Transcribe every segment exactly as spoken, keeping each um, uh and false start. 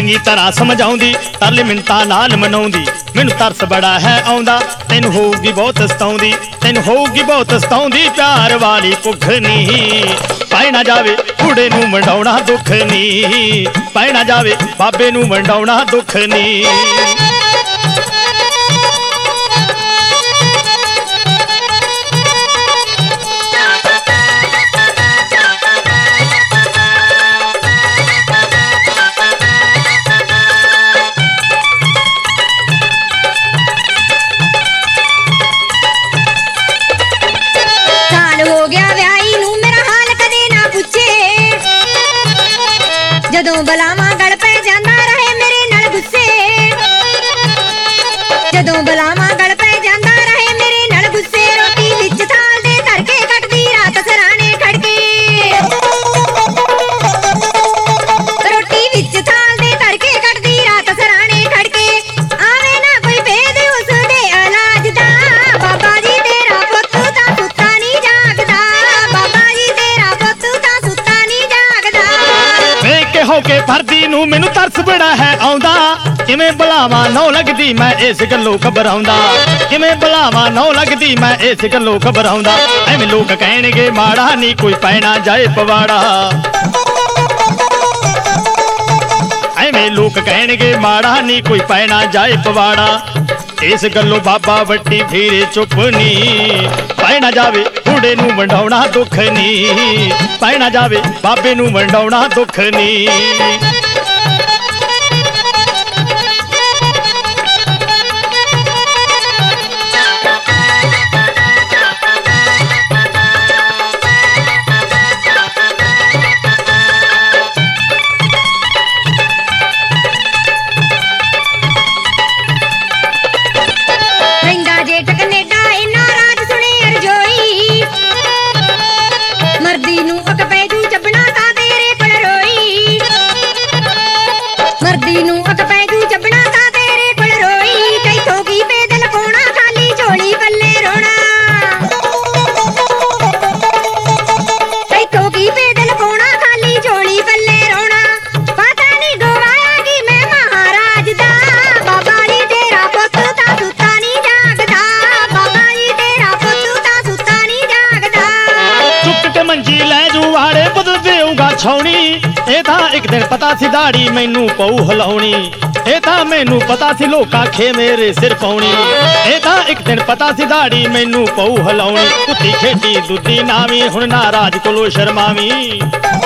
ਚੰਗੀ ਤਰ੍ਹਾਂ ਸਮਝਾਉਂਦੀ, ਤਰਲੇ ਮਿੰਟਾਂ ਨਾਲ ਮਨਾਉਂਦੀ। ਮੈਨੂੰ ਤਰਸ ਬੜਾ ਹੈ ਆਉਂਦਾ, ਤੈਨੂੰ ਹੋਊਗੀ ਬਹੁਤ ਸਤਾਉਂਦੀ, ਤੈਨੂੰ ਹੋਊਗੀ ਬਹੁਤ ਸਤਾਉਂਦੀ। ਪਿਆਰ ਵਾਲੀ ਭੁੱਖ ਨੀ ਪਾਈ ਨਾ ਜਾਵੇ, ਕੁੜੇ ਨੂੰ ਵੰਡਾਉਣਾ ਦੁੱਖ ਨੀ ਪਾਈ ਨਾ ਜਾਵੇ, ਬਾਬੇ ਨੂੰ ਵੰਡਾਉਣਾ ਦੁੱਖ ਨੀ। ਜਦੋਂ ਬਲਾਵਾਂ ਗਲ ਪੈ ਜਾਂਦਾ ਰਹੇ ਮੇਰੇ ਨਾਲ ਗੁੱਸੇ, ਜਦੋਂ ਬਲਾਵਾਂ ਗਲ ਪੈ ਜਾਂਦਾ ਰਹੇ ਮੇਰੇ ਨਾਲ ਗੁੱਸੇ। ਰੋਟੀ ਵਿੱਚ ਥਾਲ ਦੇ ਧਰ ਕੇ ਕੱਟਦੀ ਰਾਤ ਸਰਾਣੇ ਖੜ ਕੇ, ਰੋਟੀ ਵਿੱਚ ਥਾਲ ਦੇ ਧਰ ਕੇ ਕੱਟਦੀ ਰਾਤ ਸਰਾਣੇ ਖੜ ਕੇ। ਆਵੇ ਨਾ ਕੋਈ ਭੇਦ ਉਸ ਦੇ ਇਲਾਜ ਦਾ, ਬਾਬਾ ਜੀ ਤੇਰਾ ਪੁੱਤ ਤਾਂ ਸੁੱਤਾ ਨਹੀਂ ਜਾਗਦਾ, ਬਾਬਾ ਜੀ ਤੇਰਾ ਪੁੱਤ ਤਾਂ ਸੁੱਤਾ ਨਹੀਂ ਜਾਗਦਾ। ਵੇਖ ਕੇ ਹੋ ਕੇ ਫਰਦੀ ਨੂੰ ਮੈਨੂੰ ਤਰਸ ਬੜਾ ਹੈ ਆਉਂਦਾ, ਕਿਵੇਂ ਬੁਲਾਵਾਂ ਨੌ ਲੱਗਦੀ ਮੈਂ ਇਸ ਗੱਲੋਂ ਘਬਰਾਉਂਦਾ, ਕਿਵੇਂ ਬੁਲਾਵਾਂ ਨੌ ਲੱਗਦੀ ਮੈਂ ਇਸ ਗੱਲੋਂ ਘਬਰਾਉਂਦਾ। ਐਵੇਂ ਲੋਕ ਕਹਿਣਗੇ ਮਾੜਾ ਨਹੀਂ ਕੋਈ ਪੈਣਾ ਜਾਏ ਪਵਾੜਾ, ਐਵੇਂ ਲੋਕ ਕਹਿਣਗੇ ਮਾੜਾ ਨਹੀਂ ਕੋਈ ਪੈਣਾ ਜਾਏ ਪਵਾੜਾ। ਇਸ ਗੱਲੋਂ ਬਾਬਾ ਵੱਡੀ ਫੇਰੇ ਚੁੱਪ ਨੀ ਪਾਈ ਨਾ ਜਾਵੇ, ਕੁੜੇ ਨੂੰ ਵੰਡਾਉਣਾ ਦੁੱਖ ਨੀ ਪਾਈ ਨਾ ਜਾਵੇ, ਬਾਬੇ ਨੂੰ ਵੰਡਾਉਣਾ ਦੁੱਖ ਨੀ। ਮਰਦੀ ਨੂੰ ਅਕ ਪੈ ਜੂ ਚੱਬਣਾ ਤਾਂ ਤੇਰੇ ਕੋਲ ਰੋਈ, ਮਰਦੀ ਨੂੰ ਅਕ ਪੈ ਜੂ ਚੱਬਣਾ ਤਾਂ ਤੇਰੇ ਕੋਲ ਰੋਈ। ਤੈਥੋਂ ਕੀ ਬੇਦਲ ਪਾਉਣਾ ਖਾਲੀ ਝੋਲੀ ਪੱਲੇ ਰੋਣਾ, ਤੈਥੋਂ ਕੀ ਬੇਦਲ ਪਾਉਣਾ ਖਾਲੀ ਝੋਲੀ ਪੱਲੇ ਰੋਣਾ। ਪਤਾ ਨਹੀਂ ਗਵਾਇਆ ਕਿ ਮੈਂ ਮਹਾਰਾਜ ਦਾ, ਬਾਬਾ ਜੀ ਤੇਰਾ ਪੁੱਤ ਤਾਂ ਸੁੱਤਾ ਨਹੀਂ ਜਾਗਦਾ, ਬਾਬਾ ਜੀ ਤੇਰਾ ਪੁੱਤ ਤਾਂ ਸੁੱਤਾ ਨਹੀਂ ਜਾਗਦਾ। ਚੁੱਕ ਕੇ ਮੰਜੀ ਲੈ ਜੂ ਵਾੜੇ ਬਦਲ ਦੇਊਗਾ ਛਾਉਣੀ, ਇਹ ਤਾਂ ਇੱਕ ਦਿਨ ਪਤਾ ਸੀ ਦਾੜੀ ਮੈਨੂੰ ਪਊ ਹਿਲਾਉਣੀ, ਇਹ ਤਾਂ ਮੈਨੂੰ ਪਤਾ ਸੀ ਲੋਕਾਂ ਖੇ ਮੇਰੇ ਸਿਰ ਪਾਉਣੀ, ਇਹ ਤਾਂ ਇੱਕ ਦਿਨ ਪਤਾ ਸੀ ਦਾੜੀ ਮੈਨੂੰ ਪਊ ਹਿਲਾਉਣੀ। ਕੁੱਤੀ ਖੇਡੀ ਦੁੱਧੀ ਨਾਵੀਂ ਹੁਣ ਨਾਰਾਜ ਕੋਲੋਂ ਸ਼ਰਮਾਵੀਂ,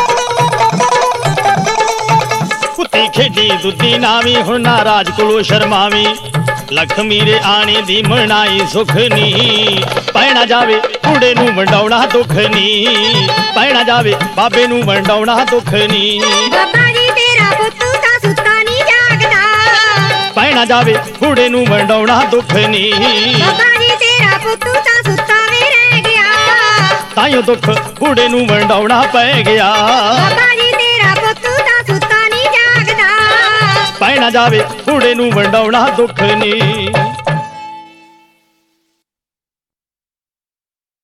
ਕੁੱਤੀ ਖੇਡੀ ਦੁੱਧੀ ਨਾਵੀਂ ਹੁਣ ਨਾਰਾਜ ਕੋਲੋਂ ਸ਼ਰਮਾਵੀਂ। ਲਖਮੀ ਦੇ ਆਣੇ ਦੀ ਮਨਾਈ ਸੁਖ ਨੀ ਪਾਈ ਨਾ ਜਾਵੇ, ਕੁੜੇ ਨੂੰ ਵੰਡਾਉਣਾ ਦੁੱਖ ਨੀ ਪਾਈ ਨਾ ਜਾਵੇ, ਬਾਬੇ ਨੂੰ ਵੰਡਾਉਣਾ ਦੁੱਖ ਨੀ। ਬਾਬਾ ਜੀ ਤੇਰਾ ਪੁੱਤ ਤਾਂ ਸੁੱਤਾ ਨਹੀਂ ਜਾਗਦਾ, ਪਾਈ ਨਾ ਜਾਵੇ, ਕੁੜੇ ਨੂੰ ਵੰਡਾਉਣਾ ਦੁੱਖ ਨੀ। ਬਾਬਾ ਜੀ ਤੇਰਾ ਪੁੱਤ ਤਾਂ ਸੁੱਤਾ ਵੀ ਰਹਿ ਗਿਆ, ਤਾਈਓ ਦੁੱਖ ਕੁੜੇ ਨੂੰ ਵੰਡਾਉਣਾ ਪੈ ਗਿਆ। ਬਾਬਾ ਜੀ ਤੇਰਾ ਪੁੱਤ ਤਾਂ ਸੁੱਤਾ ਨਹੀਂ ਜਾਗਦਾ, ਪਾਈ ਨਾ ਜਾਵੇ, ਕੁੜੇ ਨੂੰ ਵੰਡਾਉਣਾ ਦੁੱਖ ਨੀ।